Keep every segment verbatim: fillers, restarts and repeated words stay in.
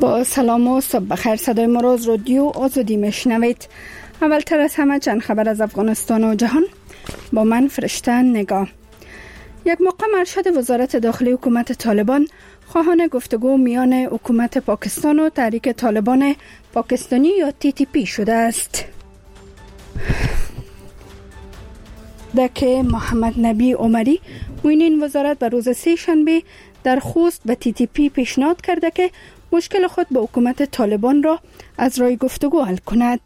با سلام و صبح بخیر. صدای ما را از رادیو آزادی میشنوید. اولتر از همه چند خبر از افغانستان و جهان با من فرشته نگاه. یک مقام ارشد وزارت داخلی حکومت طالبان خواهان گفتگو میان حکومت پاکستان و تحریک طالبان پاکستانی یا تی تی پی شده است. دکه محمد نبی عمری معین وزارت به روز سه شنبه در خوست به تی تی پی پیشنهاد کرده که مشکل خود با حکومت طالبان را از راه گفتگو حل کند.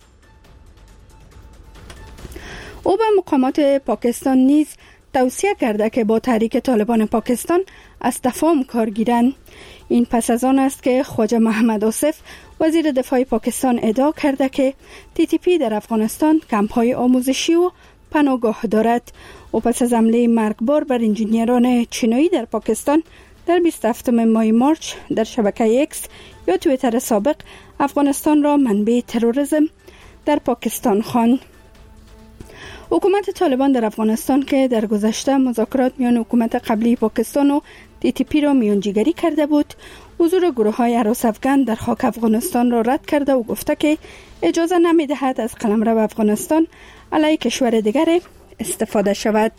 او به مقامات پاکستان نیز توصیه کرده که با تحریک طالبان پاکستان از تفاهم کار گیرند. این پس از آن است که خواجه محمد آصف وزیر دفاع پاکستان ادعا کرده که تی تی پی در افغانستان کمپ‌های آموزشی و پناهگاه دارد. او پس از حمله مرگبار بر انجینیران چینایی در پاکستان در بیست و هفتم ماه مارچ در شبکه اکس یا توییتر سابق افغانستان را منبع تروریسم در پاکستان خواند. حکومت طالبان در افغانستان که در گذشته مذاکرات میان حکومت قبلی پاکستان و تی تی پی را میانجیگری کرده بود، حضور گروه‌های هراس افغان در خاک افغانستان را رد کرده و گفته که اجازه نمی‌دهد از قلمرو افغانستان علیه کشور دیگر استفاده شود.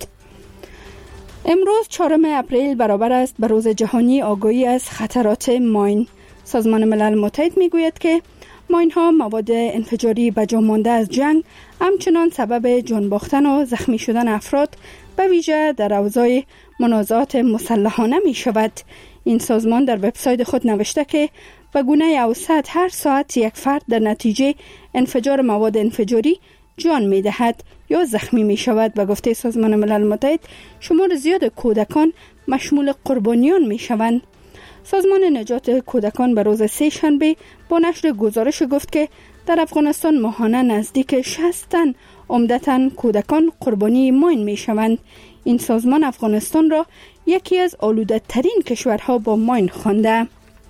امروز چهارم اپریل برابر است به روز جهانی آگاهی از خطرات ماین. سازمان ملل متحد میگوید که ماین ها مواد انفجاری به جا مانده از جنگ همچنان سبب جان باختن و زخمی شدن افراد به ویژه در اوضاع منازعات مسلحانه می شود. این سازمان در وبسایت خود نوشته که به گونه اوسط هر ساعت یک فرد در نتیجه انفجار مواد انفجاری جان می دهد یا زخمی می شود. به گفته سازمان ملل متحد شمار زیاد کودکان مشمول قربانیان می شوند. سازمان نجات کودکان به روز سه شنبه با نشر گزارش گفت که در افغانستان ماهانه نزدیک شصت تن عمدتاً کودکان قربانی ماین می شوند. این سازمان افغانستان را یکی از آلوده ترین کشورها با ماین خوانده.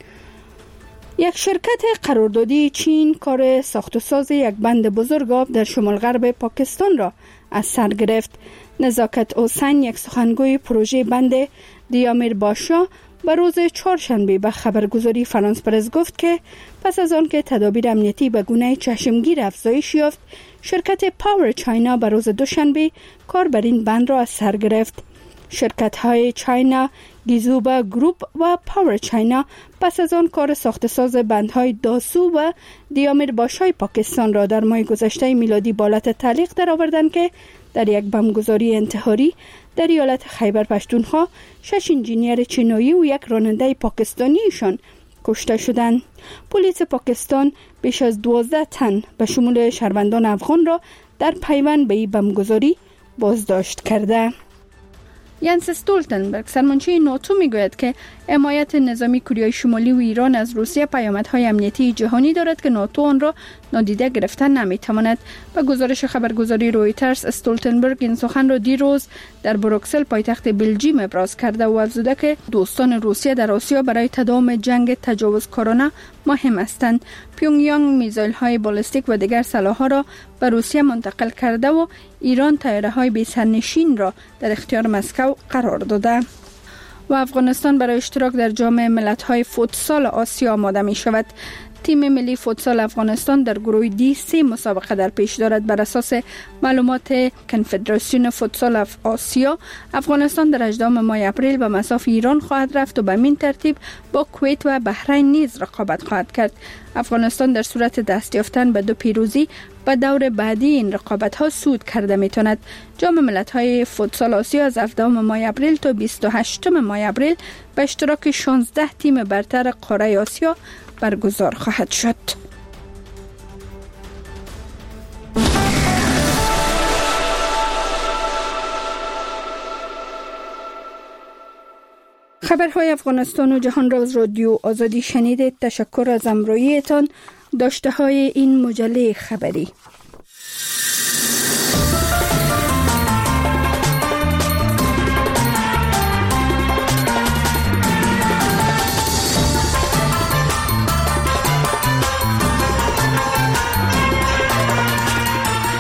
یک شرکت قراردادی چین کار ساخت و ساز یک بند بزرگ آب در شمال غرب پاکستان را از سر گرفت. نزاکت حسین، یک سخنگوی پروژه بند دیامیر باشا، به روز چهارشنبه به خبرگزاری فرانس پرس گفت که پس از آن که تدابیر امنیتی به گونه چشمگیر افزایش یافت، شرکت پاور چاینا به روز دوشنبه کار بر این بند را از سر گرفت. شرکت‌های چاینا گیزوبا گروپ و پاور چاینا پس از آن کار ساخت ساز بندهای داسو و دیامیر باشای پاکستان را در ماه گذشته میلادی به حالت تعلیق درآوردند که در یک بمبگذاری انتحاری در ایالت خیبر پختونخوا شش انجینیر چینایی و یک راننده پاکستانیشان کشته شدند. پلیس پاکستان بیش از دوازده تن به شمول شهروندان افغان را در پیوند به این بمبگذاری بازداشت کرده. ینس استولتنبرگ، سرمنشی ناتو، میگوید که حمایت نظامی کره شمالی و ایران از روسیه پیامدهای امنیتی جهانی دارد که ناتو آن را نادیده گرفتن نمیتواند. به گزارش خبرگزاری رویترز، استولتنبرگ این سخن را دیروز در بروکسل پایتخت بلژیم ابراز کرده و افزوده که دوستان روسیه در آسیا برای تداوم جنگ تجاوزکارانه مهم هستند. پیونگ یانگ میزایل های بالستیک و دیگر سلاح‌ها را به روسیه منتقل کرده و ایران طیاره های بی سرنشین را در اختیار مسکو قرار داده. و افغانستان برای اشتراک در جام ملت‌های فوتسال آسیا آماده می شود. تیم ملی فوتسال افغانستان در گروه دی سه مسابقه در پیش دارد. بر اساس معلومات کنفدراسیون فوتسال آسیا، افغانستان در هجدهم ماه اپریل به مصاف ایران خواهد رفت و به این ترتیب با کویت و بحرین نیز رقابت خواهد کرد. افغانستان در صورت دست یافتن به دو پیروزی به دور بعدی این رقابت ها صعود کرده میتواند. جام ملت‌های فوتسال آسیا از هفدهم ماه اپریل تا بیست و هشتم ماه اپریل به اشتراک شانزده تیم برتر قاره آسیا برگزار خواهد شد. خبرهای افغانستان و جهان را از رادیو آزادی شنیدید. تشکر از همراهیتان. داشته های این مجله خبری.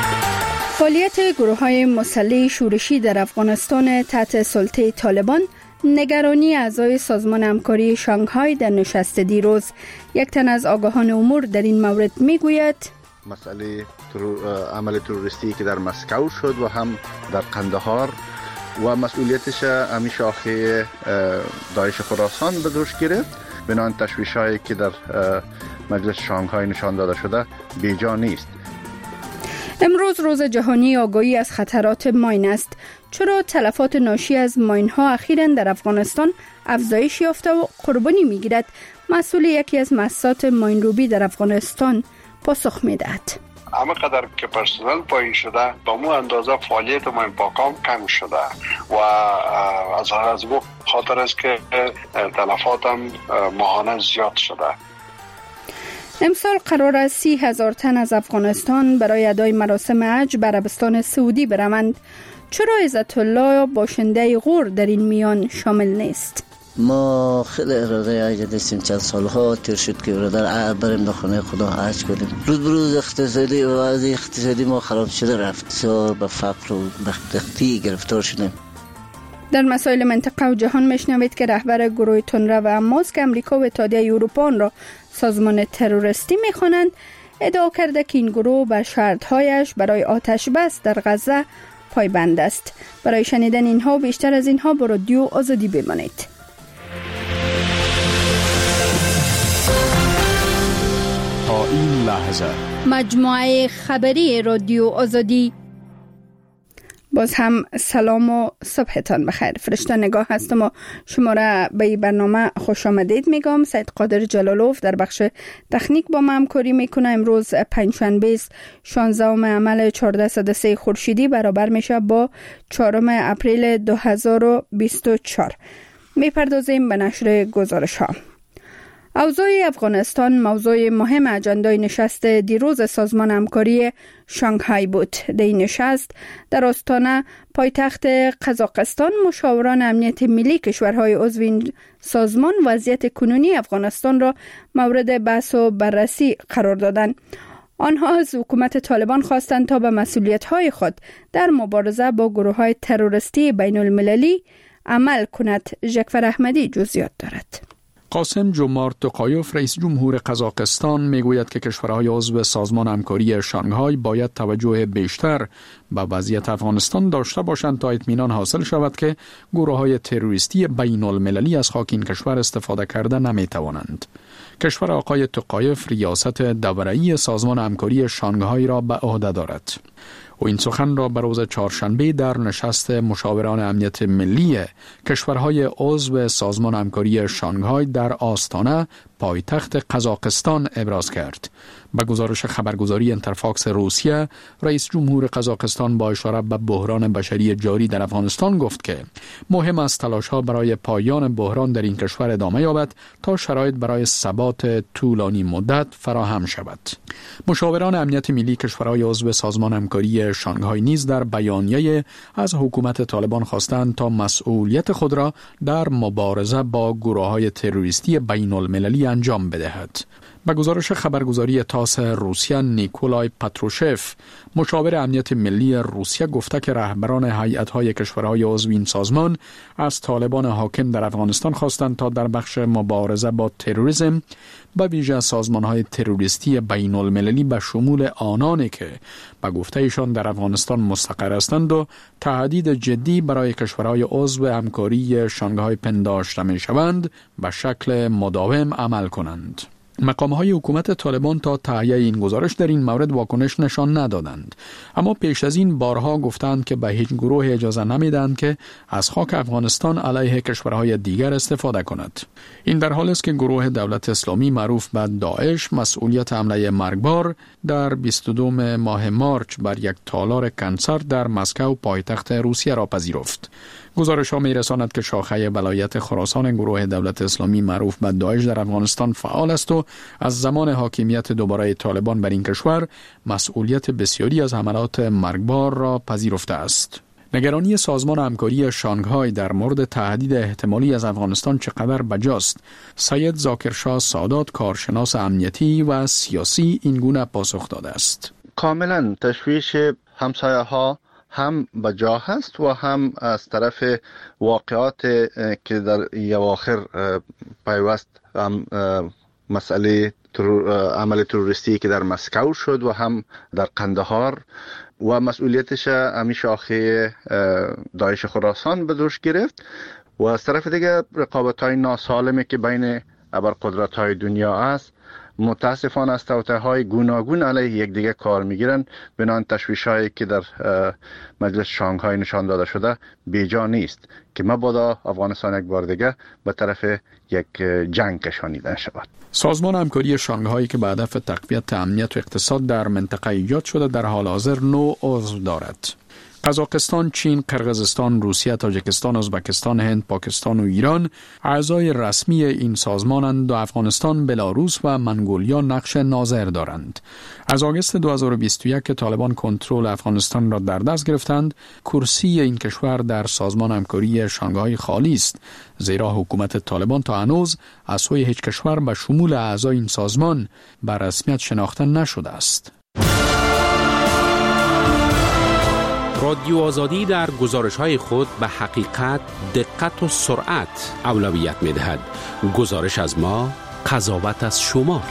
فعالیت گروه‌های مسلح شورشی در افغانستان تحت سلطه طالبان نگرانی اعضای سازمان همکاری شانگهای در نشست دیروز. یک تن از آگاهان امور در این مورد میگوید مسئله عمل تروریستی که در مسکو شد و هم در قندهار و مسئولیتش همی شاخه داعش خراسان به دوش گرفت. بنابراین تشویش‌هایی که در مجلس شانگهای نشان داده شده بیجا نیست. امروز روز جهانی آگاهی از خطرات ماین است. چرا تلفات ناشی از ماین ها اخیراً در افغانستان افزایش یافته و قربانی میگیرد؟ مسئول یکی از مؤسسات ماین روبی در افغانستان پاسخ میدهد. اما قدر که پرسنل پایین شده با مو اندازه فعالیت ماین پاکان کم شده و از از بو خاطر است که تلفات هم ماهانه زیاد شده. امسال قرار است سی هزار تن از افغانستان برای ادای مراسم حج به عربستان سعودی بروند. چرا عزت الله باشنده غور در این میان شامل نیست؟ ما خیلی اراده حج داشتیم، چند سالها تیر شد که برادر بریم به خانه خدا حج کنیم. روز بروز اقتصادی و وضع اقتصادی ما خراب شده رفت، به فقر و بدبختی گرفتار شدیم. در مسائل منطقه و جهان میشنوید که رهبر گروه تندرو و حماس که امریکا و اتحادیه اروپا آن را سازمان تروریستی میخوانند ادعا کرده که این گروه بر شرطهایش برای آتش بس در غزه پایبند است. برای شنیدن اینها و بیشتر از اینها با رادیو آزادی بمانید. تا این لحظه مجموعه خبری رادیو آزادی. باز هم سلام و صبحتان بخیر. فرشته نگاه هستم و شما را به این برنامه خوش آمدید میگم. سید قادر جلالوف در بخش تکنیک با ما همکاری میکنه. امروز پنجشنبه است، شانزدهم عمل چهارده صد و سه خورشیدی برابر میشه با چهارم اپریل دو هزار و بیست و چهار. میپردازیم به نشر گزارش ها. اوضاع افغانستان موضوع مهم اجندای نشست دیروز سازمان همکاری شانگهای بود. در این نشست در آستانه پایتخت قزاقستان مشاوران امنیت ملی کشورهای عضو این سازمان وضعیت کنونی افغانستان را مورد بحث و بررسی قرار دادند. آنها از حکومت طالبان خواستند تا به مسئولیت‌های خود در مبارزه با گروه‌های تروریستی بین المللی عمل کند. جعفر احمدی جزئیات دارد. قاسم جمارت توقایف رئیس جمهور قزاقستان میگوید که کشورهای عضو سازمان همکاری شانگهای باید توجه بیشتر به وضعیت افغانستان داشته باشند تا اطمینان حاصل شود که گروه‌های تروریستی بین المللی از خاک این کشور استفاده کرده نمیتوانند. کشور آقای توقایف ریاست دوره‌ای سازمان همکاری شانگهای را به عهده دارد. و این سخن را به روز چهارشنبه در نشست مشاوران امنیت ملی کشورهای عضو سازمان همکاری شانگهای در آستانه پایتخت قزاقستان ابراز کرد. به گزارش خبرگزاری انترفاکس روسیه، رئیس جمهور قزاقستان با اشاره به بحران بشری جاری در افغانستان گفت که مهم است تلاش‌ها برای پایان بحران در این کشور ادامه یابد تا شرایط برای ثبات طولانی مدت فراهم شود. مشاوران امنیت ملی کشورهای عضو سازمان همکاری شانگهای نیز در بیانیه از حکومت طالبان خواستند تا مسئولیت خود را در مبارزه با گروه‌های تروریستی بین المللی انجام بدهد. به گزارش خبرگزاری تاس روسیه، نیکولای پاتروشف، مشاور امنیت ملی روسیه گفته که رهبران هیئت‌های کشورهای عضو این سازمان از طالبان حاکم در افغانستان خواستند تا در بخش مبارزه با تروریسم به ویژه سازمان‌های تروریستی بین المللی به شمول آنانی که به گفته ایشان در افغانستان مستقر هستند و تهدید جدی برای کشورهای عضو همکاری شانگهای پنداشته می‌شوند به شکل مداوم عمل کنند. مقام‌های حکومت طالبان تا تهیه این گزارش در این مورد واکنش نشان ندادند، اما پیش از این بارها گفتند که به هیچ گروه اجازه نمیدهند که از خاک افغانستان علیه کشورهای دیگر استفاده کند. این در حالی است که گروه دولت اسلامی معروف به داعش مسئولیت حمله مرگبار در بیست و دو ماه مارچ بر یک تالار کنسر در مسکو پایتخت روسیه را پذیرفت. گزارش ها می رساند که شاخه ولایت خراسان گروه دولت اسلامی معروف به داعش در افغانستان فعال است و از زمان حاکمیت دوباره طالبان بر این کشور مسئولیت بسیاری از حملات مرگبار را پذیرفته است. نگرانی سازمان همکاری شانگهای در مورد تهدید احتمالی از افغانستان چقدر بجاست؟ سید ذاکرشاه سادات، کارشناس امنیتی و سیاسی، این گونه پاسخ داده است. کاملا تشویش همسایه ها هم به جا هست و هم از طرف واقعات که در اواخر پیوست هم مسئله عمل تروریستی که در مسکو شد و هم در قندهار و مسئولیتش همی شاخه داعش خراسان به دوش گرفت و از طرف دیگه رقابت‌های ناسالمی که بین ابرقدرت‌های دنیا است متاسفانه از توطئه‌های گوناگون علیه یکدیگر کار میگیرن بنان تشویش‌هایی که در مجلس شانگهای نشان داده شده بیجا نیست که مبادا افغانستان یک بار دیگه به طرف یک جنگ کشانیده شود. سازمان همکاری شانگهای که به هدف تقویت امنیت و اقتصاد در منطقه ایجاد شده در حال حاضر نو عضو دارد. قزاقستان، چین، قرقیزستان، روسیه، تاجیکستان، ازبکستان، هند، پاکستان و ایران اعضای رسمی این سازمانند و افغانستان، بلاروس و منگولیا نقش ناظر دارند. از آگوست دو هزار و بیست و یک که طالبان کنترل افغانستان را در دست گرفتند، کرسی این کشور در سازمان همکاری شانگهای خالی است، زیرا حکومت طالبان تا هنوز از سوی هیچ کشور به شمول اعضای این سازمان به رسمیت شناخته نشده است. رادیو آزادی در گزارش‌های خود به حقیقت، دقت و سرعت اولویت می‌دهد. گزارش از ما، قضاوت از شما.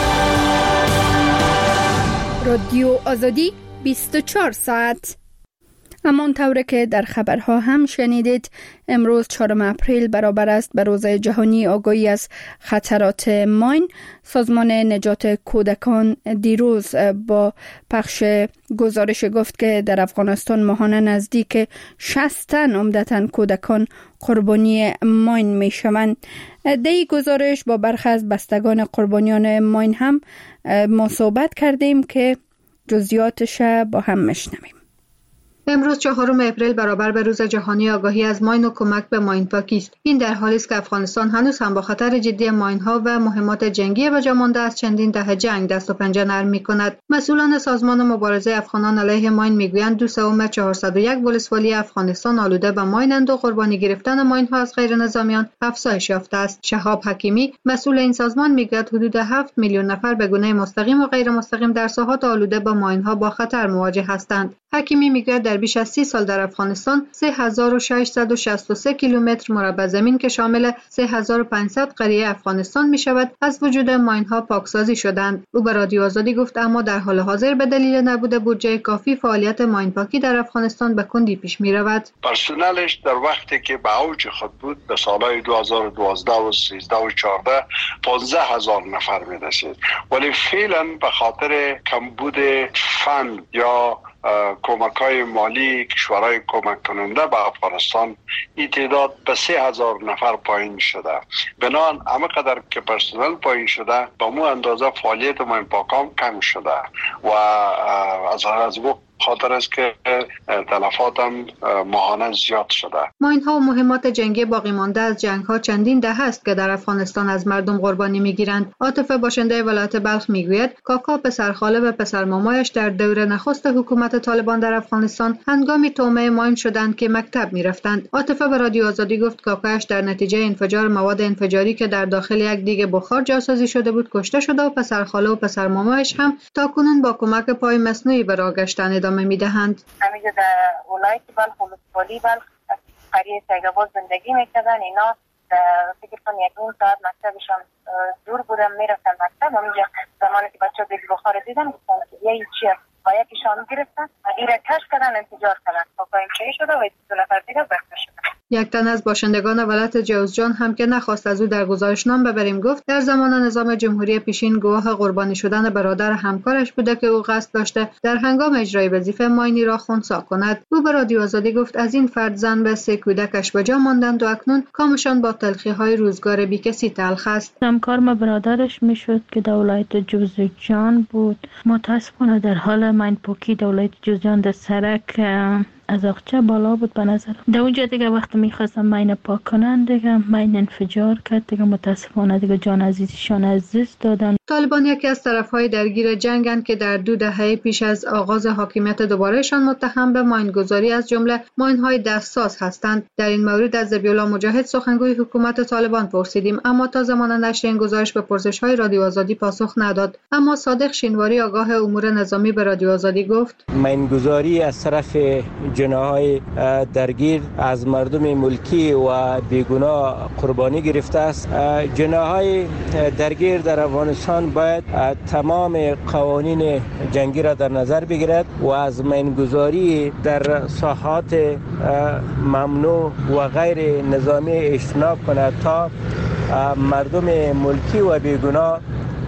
رادیو آزادی بیست و چهار ساعت. همان طوره که در خبرها هم شنیدید، امروز چهارم اپریل برابر است به روز جهانی آگاهی از خطرات ماین. سازمان نجات کودکان دیروز با پخش گزارش گفت که در افغانستان ماهانه نزدیک شصت تن عمدتاً کودکان قربانی ماین می شوند. در این گزارش با برخی از بستگان قربانیان ماین هم ما صحبت کردیم که جزئیاتش با هم میشنویم. امروز چهارم اپریل برابر به روز جهانی آگاهی از ماین و کمک به ماین پاکی است. این در حالی است که افغانستان هنوز هم با خطر جدی ماین‌ها و مهمات جنگی به جا مانده از چندین دهه جنگ دست و پنجه نرم می‌کند. مسئولان سازمان مبارزه افغانان علیه ماین میگویند دو سوم چهارصد و یک ولسوالی افغانستان آلوده به ماینند و قربانی گرفتن ماین‌ها از غیر نظامیان افزایش یافته است. شهاب حکیمی مسئول این سازمان میگوید حدود هفت میلیون نفر به گونه مستقیم و غیر مستقیم در ساحات آلوده به ماین‌ها با خطر مواجه هستند. حکیمی میگوید در بیش از سی سال در افغانستان سه هزار و ششصد و شصت و سه کیلومتر مربع زمین که شامل سه هزار و پانصد قریه افغانستان می شود از وجود ماین‌ها پاکسازی شدند. او به رادیو آزادی گفت اما در حال حاضر به دلیل نبود بودجه کافی فعالیت ماین پاکی در افغانستان به کندی پیش می رود. پرسنلش در وقتی که به اوج خود بود به سالهای دو هزار و دوازده و سیزده و چهارده پانزده هزار نفر می رسید، ولی فعلا به خاطر کمبود فند یا کمک‌های مالی کشورهای کمک کننده به افغانستان این تعداد به سه هزار نفر پایین شده. بنابراین همه قدر که پرسنل پایین شده به مو اندازه فعالیت ماین پاکان کم شده و از از خاطر است که تلفات هم ماهانه زیاد شده. ماین‌ها و مهمات جنگی باقی مانده از جنگ‌ها چندین دهه است که در افغانستان از مردم قربانی می‌گیرند. عاطف باشنده ولایت بلخ میگوید کاکا پسرخاله و پسر مامایش در دور نخست حکومت طالبان در افغانستان هنگامی تومه ماین شدند که مکتب می‌رفتند. عاطف به رادیو آزادی گفت کاکایش در نتیجه انفجار مواد انفجاری که در داخل یک دیگ بخار جاسازی شده بود کشته شده و پسرخاله و پسر مامایش هم تاکنون با کمک پای مصنوعی به راه گشتن ادامه میدهند. همینجا در ولایت بلخ ولسوالی بلخ قریه سیگاباد زندگی میکردن. اینا فکر کنم یک نیم ساعت مکتبشان دور بودم میرفتن مکتب. همینجا زمانی که بچه دیگه بخار دیدن گفتن که یه چی است و یکیشان گرفتن و ایره کش کردن انفجار کردن. پاکا انفجاری شده و دو نفر دیگه بخته شدن. یک تن از باشندگان ولایت جوزجان هم که نخواست از او در گزارشنامه ببریم گفت در زمان نظام جمهوری پیشین گواه قربانی شدن برادر همکارش بوده که او قصد داشته در هنگام اجرای وظیفه ماینی را خنثی کند. او به رادیو آزادی گفت از این فرد زن به سه کودکش به جا ماندند و اکنون کامشان با تلخی‌های روزگار بیکسی تلخ است. همکار ما برادرش میشد که در ولایت جوزجان بود. متاسفانه در حال ماین پاکی در ولایت جوزجان در سرک از اقچه بالا بود. به نظر در اونجا دیگه وقتی میخواستم ماین پاک کنن دیگه ماین انفجار کرد دیگه متاسفانه دیگه جان عزیزشان از دست دادن. طالبان یکی از طرفهای درگیر جنگند که در دو دهه پیش از آغاز حاکمیت دوبارهشان متهم به ماینگذاری از جمله ماین‌های دستساز هستند. در این مورد از ذبیح‌الله مجاهد سخنگوی حکومت طالبان پرسیدیم اما تا زمان نشر این گزارش به پرسش‌های رادیو آزادی پاسخ نداد. اما صادق شینواری آگاه امور نظامی به رادیو آزادی گفت ماینگذاری از طرف جناهای درگیر از مردم ملکی و بیگناه قربانی گرفته است. جناهای درگیر در افغانستان باید تمام قوانین جنگی را در نظر بگیرد و از مینگذاری در ساحات ممنوع و غیر نظامی اجتناب کند تا مردم ملکی و بیگناه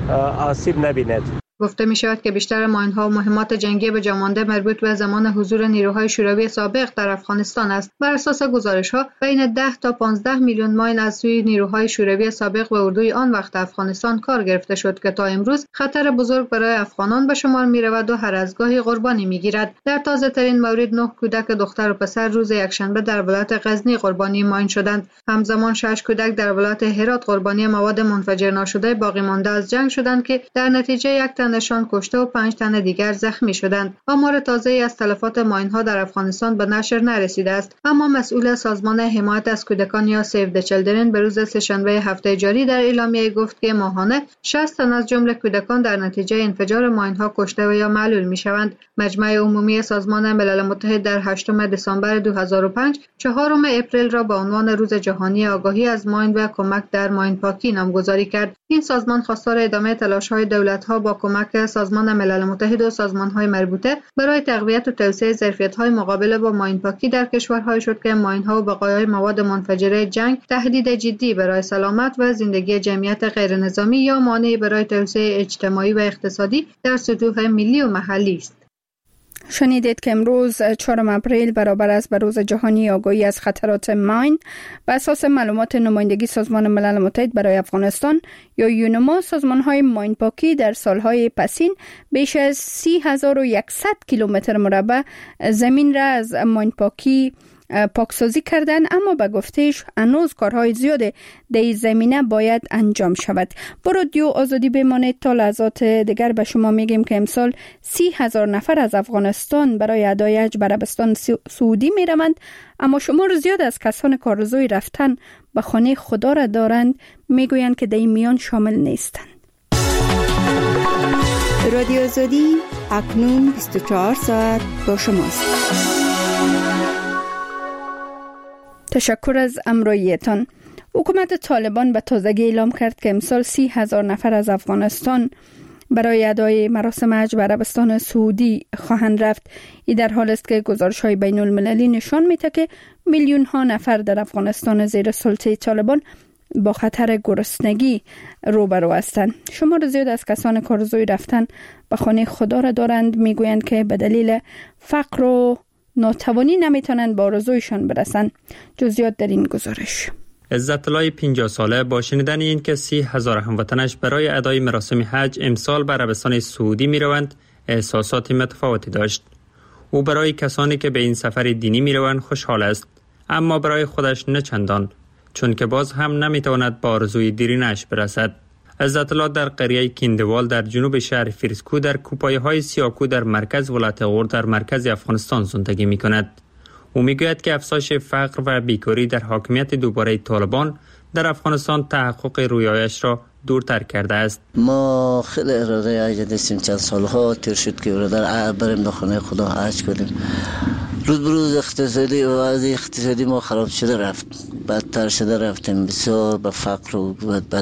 آسیب نبیند. گفته می شود که بیشتر ماین‌ها و مهمات جنگی به جا مانده مربوط به زمان حضور نیروهای شوروی سابق در افغانستان است. بر اساس گزارش‌ها بین ده تا پانزده میلیون ماین از سوی نیروهای شوروی سابق و اردوی آن وقت افغانستان کار گرفته شد که تا امروز خطر بزرگ برای افغانان به شمار می‌رود و هر از گاهی قربانی می‌گیرد. در تازه‌ترین مورد نه کودک دختر و پسر روز یکشنبه در ولایت غزنی قربانی ماین شدند. همزمان شش کودک در ولایت هرات قربانی مواد منفجر ناشده باقی مانده از جنگ شدند که در نتیجه یک نشان کشته و پنج تن دیگر زخمی شدند. آمار تازه‌ای از تلفات ماین‌ها در افغانستان به نشر نرسیده است، اما مسئول سازمان حمایت از کودکان یا سیو د چیلدرن به روز سه‌شنبه هفته جاری در اعلامیه گفت که ماهانه شصت تن از جمله کودکان در نتیجه انفجار ماین‌ها کشته و یا معلول می‌شوند. مجمع عمومی سازمان ملل متحد در هشتم دسامبر دو هزار و پنج چهارم اپریل را به عنوان روز جهانی آگاهی از ماین و کمک در ماین پاکی نامگذاری کرد. این سازمان خواستار ادامه تلاش‌های دولت‌ها با کمک سازمان ملل متحد و سازمان‌های مربوطه برای تقویت و توسعه ظرفیت‌های مقابله با ماین پاکی در کشورهای شد که ماین‌ها و بقایای مواد منفجره جنگ تهدید جدی برای سلامت و زندگی جمعیت غیرنظامی یا مانعی برای توسعه اجتماعی و اقتصادی در سطوح ملی و محلی است. شنیدید که امروز چهارم اپریل برابر است به روز جهانی آگاهی از خطرات ماین. بر اساس معلومات نمایندگی سازمان ملل متحد برای افغانستان یا یونما، سازمان‌های ماین پاکی در سالهای پسین بیش از سی هزار و یکصد کیلومتر مربع زمین را از ماین پاکی پاکسازی کردن، اما به گفتهش هنوز کارهای زیاد در این زمینه باید انجام شود. با رادیو آزادی بمانید تا لحظات دیگر به شما میگیم که امسال سی هزار نفر از افغانستان برای ادای حج به عربستان سعودی میروند، اما شمار زیاد از کسان که آرزوی رفتن به خانه خدا را دارند میگویند که در این میان شامل نیستند. رادیو آزادی اکنون بیست و چهار ساعت با شماست. تشکر از همراهیتان. حکومت طالبان به تازگی اعلام کرد که امسال سی هزار نفر از افغانستان برای ادای مراسم حج به عربستان سعودی خواهند رفت. این در حال است که گزارش‌های بین المللی نشان می‌دهد که میلیون ها نفر در افغانستان زیر سلطه طالبان با خطر گرسنگی روبرو هستند. شمار زیاد از کسان که آرزوی رفتن به خانه خدا را دارند میگویند که به دلیل فقر و ناتوانی نمیتونند با آرزویشان برسند. جزئیات در این گزارش. عزت الله پنجاه ساله با شنیدن این که سی هزار هموطنش برای ادای مراسم حج امسال به عربستان سعودی می روند احساسات متفاوتی داشت. او برای کسانی که به این سفر دینی می روند خوشحال است، اما برای خودش نه چندان، چون که باز هم نمی تواند با آرزوی دیرینش برسد. عزت الله در قریه کیندوال در جنوب شهر فیرسکو در کوپایه های سیاکو در مرکز ولایت غور در مرکز افغانستان زندگی می کند. او می گوید که افزایش فقر و بیکاری در حاکمیت دوباره طالبان در افغانستان تحقق رویایش را دورتر کرده است. ما خیلی اراده حج داشتیم، چند سالها تیر شد که برادر بریم به خانه خدا حج کنیم. روز بروز اقتصادی و وضع اقتصادی ما خراب شده رفت، بدتر شده رفتیم، بسیار به فقر و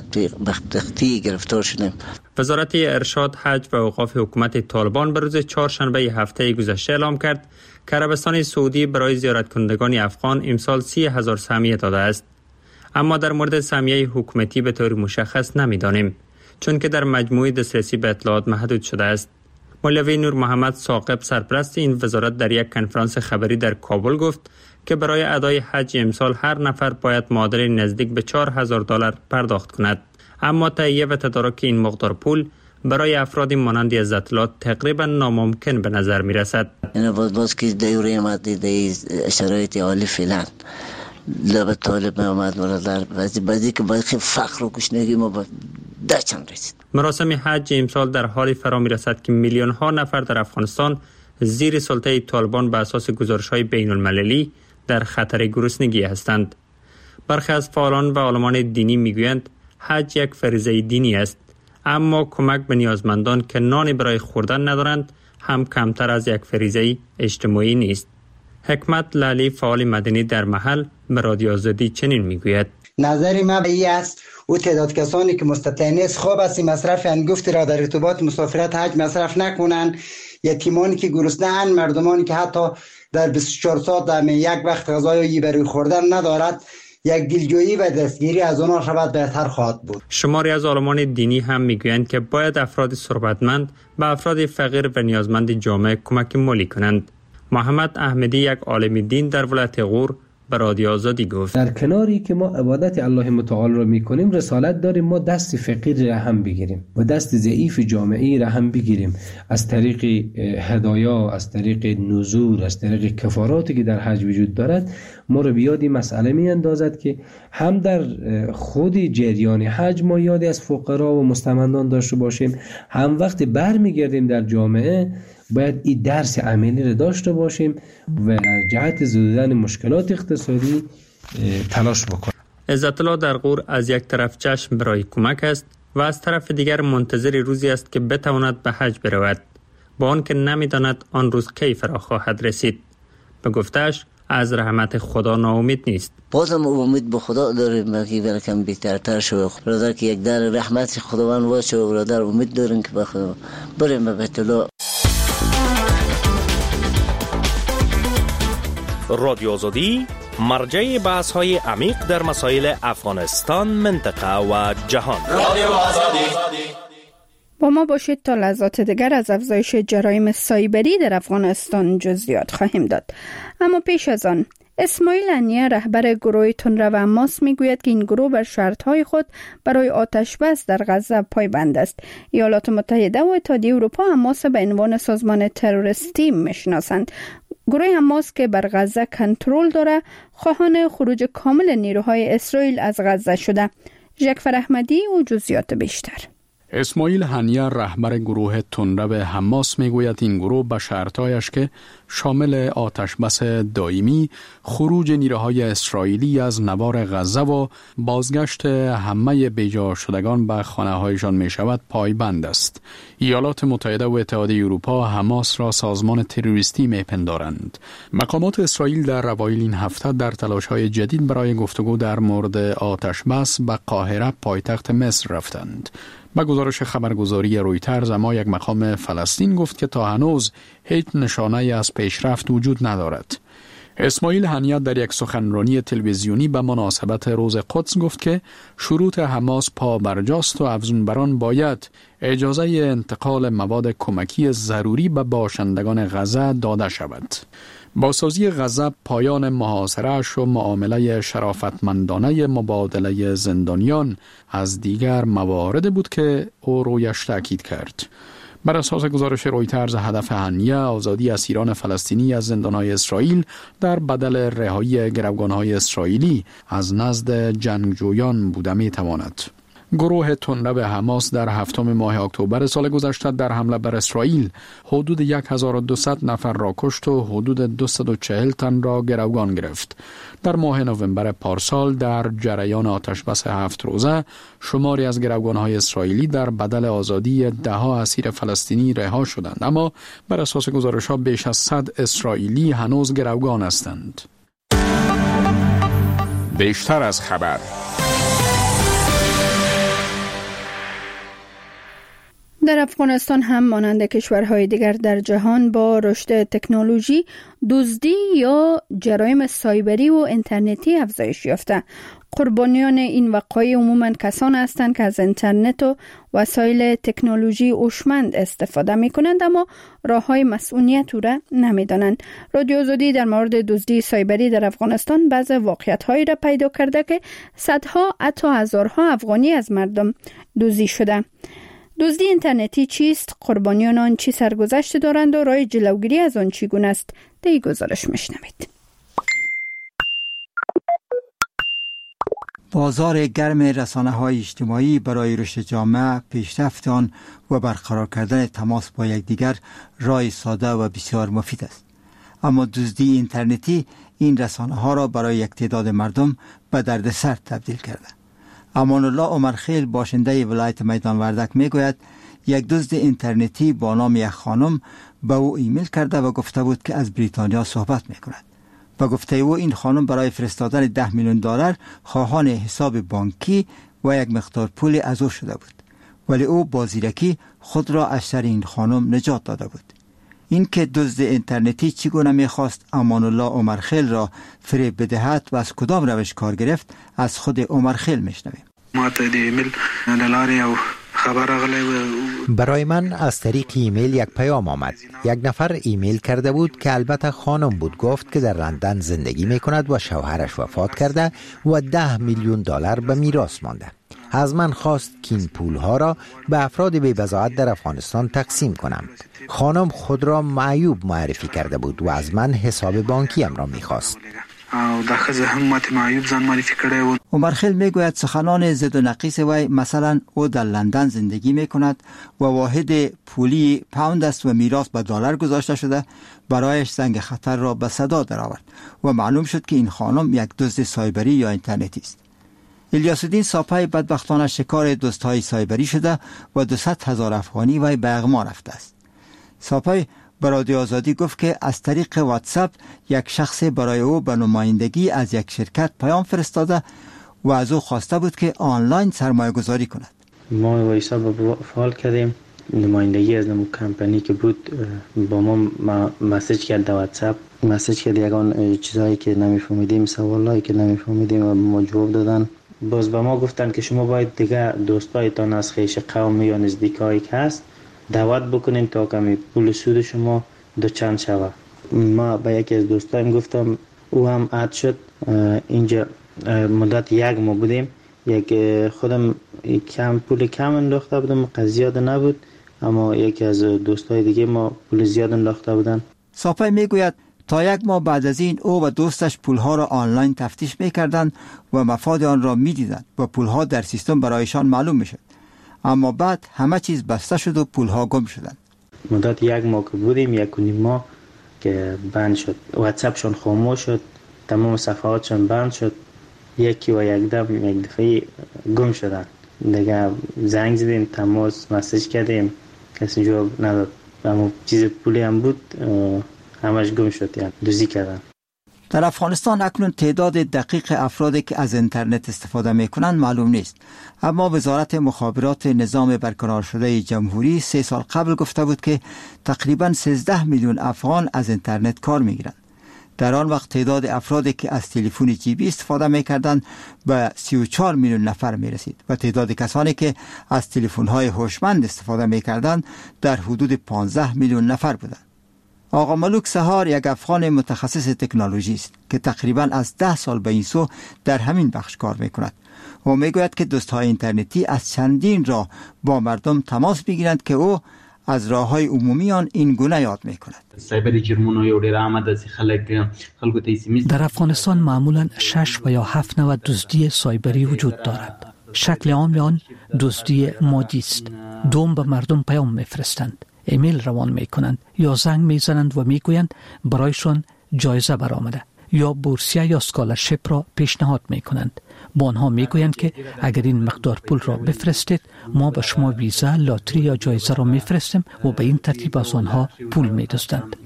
بدبختی گرفتار شدیم. وزارت ارشاد، حج و اوقاف حکومت طالبان به روز چهارشنبه هفته گذشته اعلام کرد که عربستان سعودی برای زیارت کنندگان افغان امسال سی هزار سهمیه داده است. اما در مورد سهمیه حکومتی به طور مشخص نمی‌دانیم، چون که در مجموعه دسترسی به اطلاعات محدود شده است. مولوی نور محمد ثاقب سرپرست این وزارت در یک کنفرانس خبری در کابل گفت که برای ادای حج امسال هر نفر باید معادل نزدیک به چهار هزار دلار پرداخت کند، اما تهیه و تدارک این مقدار پول برای افراد مانند عزت الله تقریبا ناممکن به نظر می رسد. یعنی باز باز که دوره مادی در شرایط عالی فعلا لابد طالب آمد برادر بعضی بعضی که باید خیلی فقر و گشنگی ما با دچم رسید. مراسم حج امسال در حالی فرا می رسد که میلیون ها نفر در افغانستان زیر سلطه طالبان به اساس گزارش های بین المللی در خطر گرسنگی هستند. برخی از فعالان و عالمان دینی می گویند حج یک فریضه دینی است، اما کمک به نیازمندان که نان برای خوردن ندارند هم کمتر از یک فریضه اجتماعی نیست. حکمت لالی فعال مدنی در محل به رادیو آزادی چنین میگوید: نظر من به این است او تعداد کسانی که مستطیع نیست خواب است مصرف انگفت را در ارتباط مسافرت حج مصرف نکنند. یتیمانی که گرسنه اند، مردمانی که حتی در بیست و چهار ساعت در یک وقت غذایی برای خوردن ندارد، یک دلجویی و دستگیری از آنها شود بهتر خواهد بود. شماری از عالمان دینی هم میگویند که باید افراد ثروتمند به افراد فقیر و نیازمند جامعه کمک مالی کنند. محمد احمدی، یک عالم دین در ولایت غور، به رادیو آزادی گفت: در کناری که ما عبادت الله متعال را میکنیم، رسالت داریم ما دست فقیر را هم بگیریم و دست ضعیف جامعه را هم بگیریم، از طریق هدایا، از طریق نذور، از طریق کفاراتی که در حج وجود دارد. ما را بیاد این مسئله می اندازد که هم در خود جریان حج ما یادی از فقرا و مستمندان داشته باشیم، هم وقتی برمیگردیم در جامعه باید این درس عملی را داشته باشیم و جهت زدودن مشکلات اقتصادی تلاش بکنیم. عزت الله در غور از یک طرف چشم برای کمک است و از طرف دیگر منتظر روزی است که بتواند به حج برود، با آن که نمیداند آن روز کی فرا خواهد رسید. به گفتش از رحمت خدا ناامید نیست. بازم امید به خدا داریم بلکه برکم بی‌ترتر شو. برادر که یک در رحمت خداوند باشه و برادر امید داریم که به خدا بریم به بیت الله. رادیو آزادی مرجع بحث های عمیق در مسائل افغانستان، منطقه و جهان. رادیو آزادی. با ما باشید تا لحظات دیگر از افزایش جرایم سایبری در افغانستان جزئیات خواهیم داد. اما پیش از آن، اسماعیل هنیه، رهبر گروه تندرو حماس، میگوید که این گروه بر شرطهای خود برای آتش بس در غزه پایبند است. ایالات متحده و اتحادیه اروپا حماس به عنوان سازمان تروریستی میشناسند. گروه حماس که بر غزه کنترل داره، خواهان خروج کامل نیروهای اسرائیل از غزه شده. جعفر احمدی و جزئیات بیشتر. اسماعیل هنیه، رهبر گروه تندرو حماس، میگوید این گروه به شرطایش که شامل آتش بس دائمی، خروج نیروهای اسرائیلی از نوار غزه و بازگشت همه بیجا شدگان به خانه‌هایشان می شود پایبند است. ایالات متحده و اتحادیه اروپا حماس را سازمان تروریستی می پندارند. مقامات اسرائیل در اوایل این هفته در تلاش‌های جدید برای گفتگو در مورد آتش بس به قاهره، پایتخت مصر، رفتند. با گزارش خبرگزاری رویترز، اما یک مقام فلسطین گفت که تا هنوز هیچ نشانه از پیشرفت وجود ندارد. اسماعیل هنیه در یک سخنرانی تلویزیونی به مناسبت روز قدس گفت که شروط حماس پا برجاست و افزون باید اجازه انتقال مواد کمکی ضروری به باشندگان غزه داده شود. بازسازی غزه، پایان محاصره‌اش و معامله شرافتمندانه مبادله زندانیان از دیگر موارد بود که او رویش تاکید کرد. بر اساس گزارش رویترز، هدف هنیه آزادی اسیران فلسطینی از زندان‌های اسرائیل در بدل رهایی گروگان‌های اسرائیلی از نزد جنگجویان بوده می‌تواند. گروه تندرو حماس در هفتم ماه اکتبر سال گذشته در حمله بر اسرائیل حدود هزار و دویست نفر را کشت و حدود دویست و چهل تن را گروگان گرفت. در ماه نوامبر پارسال در جریان آتشبس هفت روزه شماری از گروگان‌های اسرائیلی در بدل آزادی ده‌ها اسیر فلسطینی رها شدند، اما بر اساس گزارش‌ها بیش از صد اسرائیلی هنوز گروگان هستند. بیشتر از خبر. در افغانستان هم مانند کشورهای دیگر در جهان با رشد تکنولوژی، دزدی یا جرایم سایبری و اینترنتی افزایش یافته. قربانیان این وقایع عموماً کسان هستند که از اینترنت و وسایل تکنولوژی هوشمند استفاده می کنند اما راه‌های مسئولیت او را نمی‌دانند. رادیو آزادی در مورد دزدی سایبری در افغانستان بعض واقعیت‌هایی را پیدا کرده که صدها حتی هزارها افغانی از مردم دزدی شده. دزدی اینترنتی چیست؟ قربانیان آن چی سرگذشت دارند و راه جلوگیری از آن چگونه است؟ در این گزارش میشنوید. بازار گرم رسانه‌های اجتماعی برای رشد جامعه، پیشرفت آن و برقرار کردن تماس با یکدیگر راه ساده و بسیار مفید است. اما دزدی اینترنتی این رسانه‌ها را برای یک تعداد مردم به دردسر تبدیل کرده. امان الله عمرخیل، باشنده ولایت میدان وردک، میگوید یک دزد اینترنتی با نام یک خانم به او ایمیل کرده و گفته بود که از بریتانیا صحبت میکند. و گفته او این خانم برای فرستادن ده میلیون دلار خواهان حساب بانکی و یک مقدار پول از او شده بود، ولی او با زیرکی خود را از شر این خانم نجات داده بود. این که دزد اینترنتی چگونه میخواست امان الله عمرخیل را فریب بدهد و از کدام روش کار گرفت از خود عمرخیل میشنویم. ما ته د ایمیل دلاره او خبر راغلی. برای من از طریق ایمیل یک پیام آمد. یک نفر ایمیل کرده بود که البته خانم بود، گفت که در لندن زندگی میکند و شوهرش وفات کرده و ده میلیون دلار به میراث مانده. از من خواست که این پولها را به افراد بی بضاعت در افغانستان تقسیم کنم. خانم خود را معیوب معرفی کرده بود و از من حساب بانکیم را میخواست. او د خزه هم ماته معیوب ځان معرفی کړی و. عمرخیل میگوید سخنان ضد و نقیص وی مثلا او در لندن زندگی میکند و واحد پولی پوند است و میراث به دلار گذاشته شده. برایش زنگ خطر را به صدا درآورد و معلوم شد که این خانم یک دزد سایبری یا اینترنتی است. الیاس الدین ساپای بدبختانه شکار دزدهای سایبری شده و دویست هزار افغانی وی به اغما رفته است. ساپای به رادیو آزادی گفت که از طریق واتساپ یک شخص برای او به نمایندگی از یک شرکت پیام فرستاده و از او خواسته بود که آنلاین سرمایه گذاری کند. ما حساب فعال کردیم. نمایندگی از نمو کمپانی که بود با ما مسیج کرد در واتساپ، مسیج کرد یگان چیزایی که نمیفهمیدیم، سوالایی که نمیفهمیدیم و ما جواب دادن. باز به ما گفتن که شما باید دیگه دوستایتان از خیش قومی یا نزدیکایی که هست دعوت بکنین تا کمی پول سود شما دو چند شوه. ما به یکی از دوستایم گفتم، او هم عاد شد. اینجا مدت یک ما بودیم، یک خودم کم پول کم انداخته بودم، زیاد نبود، اما یکی از دوستای دیگه ما پول زیاد انداخته بودن. ساپای میگوید تا یک ماه بعد از این او و دوستش پولها را آنلاین تفتیش میکردند و مفاد آن را میدیدند و پولها در سیستم برایشان معلوم میشد، اما بعد همه چیز بسته شد و پولها گم شدند. مدت یک ماه که بودیم، یک و نیم ماه که بند شد، واتساپشون خاموش شد، تمام صفحاتشون بند شد، یکی و یک دم یک دفعه گم شدن. دیگه زنگ زدیم، تماس مسیج کردیم، کسی جواب نداد، اما چیز پولی هم بود همش گم شد، یعنی دزدی کردن. در افغانستان اکنون تعداد دقیق افرادی که از اینترنت استفاده میکنند معلوم نیست، اما وزارت مخابرات نظام برقرار شده جمهوری سه سال قبل گفته بود که تقریباً سیزده میلیون افغان از اینترنت کار میگیرند. در آن وقت تعداد افرادی که از تلفن جیبی استفاده میکردند به سی و چهار میلیون نفر میرسید و تعداد کسانی که از تلفن‌های هوشمند استفاده میکردند در حدود پانزده میلیون نفر بودند. آقا ملوک سهار یک افغان متخصص تکنولوژی است که تقریباً از ده سال به این سو در همین بخش کار میکند و میگوید که دوستهای اینترنتی از چندین راه با مردم تماس میگیرند که او از راههای عمومی آن این گونه یاد میکند. در افغانستان معمولاً شش و یا هفت نوع دزدی سایبری وجود دارد. شکل عام آن دزدی مادی است. دوم به مردم پیام میفرستند، ایمیل روان میکنند یا زنگ میزنند و میگویند برایشان جایزه برآمده یا بورسیه یا اسکالرشیپ را پیشنهاد میکنند. با آنها میگویند که اگر این مقدار پول را بفرستید ما به شما ویزا، لاتری یا جایزه را میفرستیم و به این ترتیب از آنها پول میدزدند.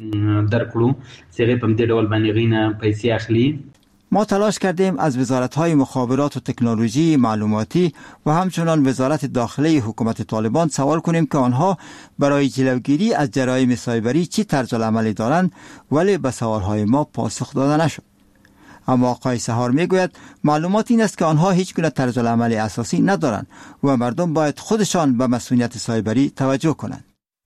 ما تلاش کردیم از وزارت‌های مخابرات و تکنولوژی معلوماتی و همچنان وزارت داخلی حکومت طالبان سوال کنیم که آنها برای جلوگیری از جرایم سایبری چی طرز العملی دارند، ولی به سوال‌های ما پاسخ داده نشد. اما آقای سهار میگوید معلومات این است که آنها هیچ گونه طرز العمل اساسی ندارند و مردم باید خودشان به مسئولیت سایبری توجه کنند.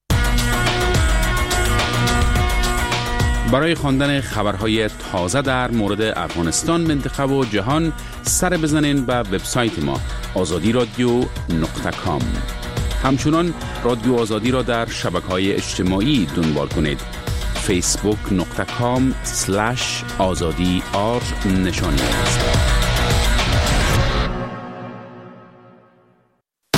برای خواندن خبرهای تازه در مورد افغانستان، منطقه و جهان سر بزنین به وبسایت ما آزادی رادیو نقطه کام. همچنان رادیو آزادی را در شبکه‌های اجتماعی دنبال کنید. فیسبوک نقطه کام سلش آزادی آر نشانی است.